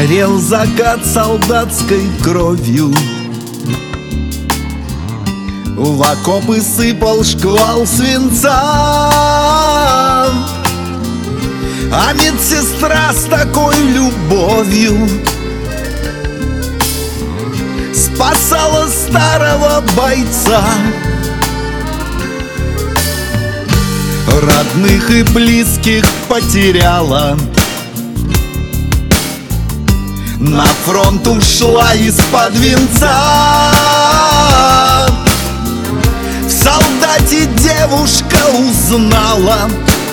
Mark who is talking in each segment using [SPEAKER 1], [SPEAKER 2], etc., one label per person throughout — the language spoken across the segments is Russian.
[SPEAKER 1] Горел закат солдатской кровью, в окопы сыпал шквал свинца, а медсестра с такой любовью спасала старого бойца. Родных и близких потеряла, на фронт ушла из-под венца. В солдате девушка узнала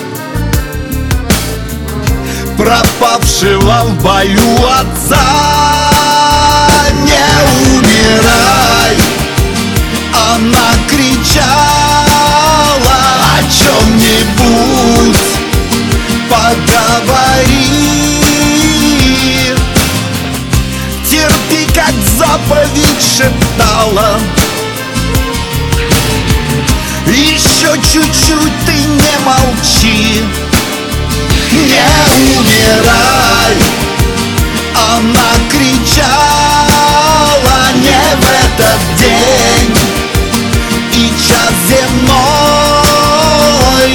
[SPEAKER 1] пропавшего в бою отца. Не умирай, она кричала, о чем-нибудь поговори. Терпи, как заповедь шептала, еще чуть-чуть, ты не молчи. Не умирай, она кричала, не в этот день и час земной.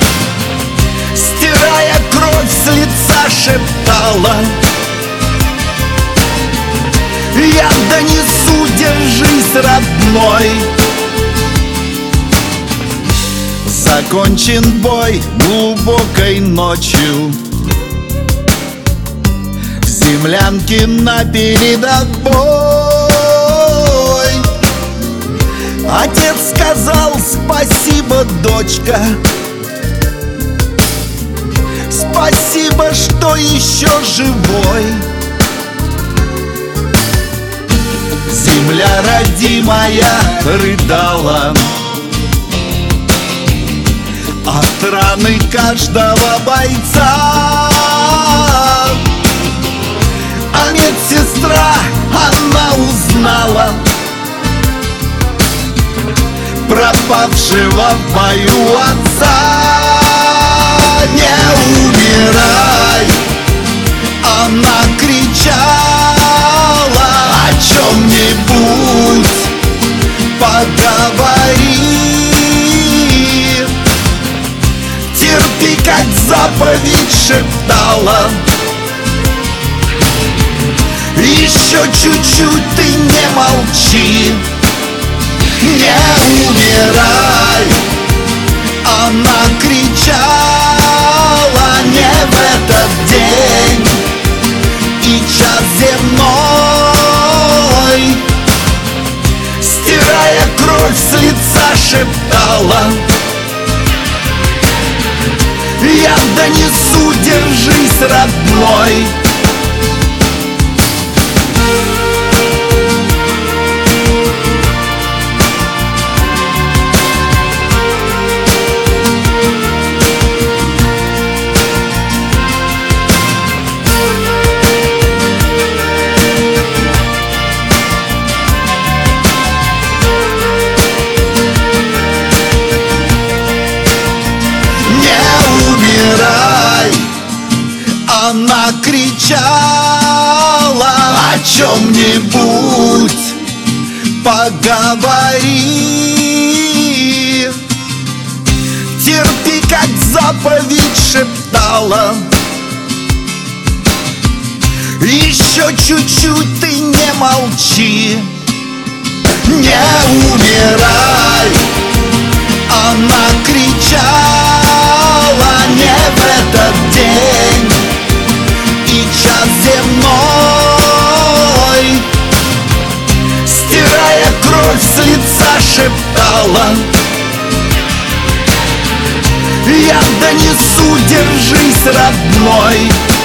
[SPEAKER 1] Стирая кровь с лица, шептала: я донесу, держись, родной. Закончен бой глубокой ночью, в землянке на передовой. Отец сказал: спасибо, дочка, спасибо, что еще живой. Земля родимая рыдала от раны каждого бойца, а медсестра, она узнала пропавшего в бою отца. Не умирай, она кричала, о чем-нибудь поговори. Терпи, как заповедь шептала, еще чуть-чуть, ты не молчи. Не умирай, она кричала, не в этот день и час земной. Стирая кровь с лица, шептала: я донесу, держись, родной. Она кричала, о чем-нибудь поговори. Терпи, как заповедь шептала, еще чуть-чуть, ты не молчи. Не умирай, она кричала, не в этот день и час земной. Стирая кровь с лица, шептала: я донесу, держись, родной.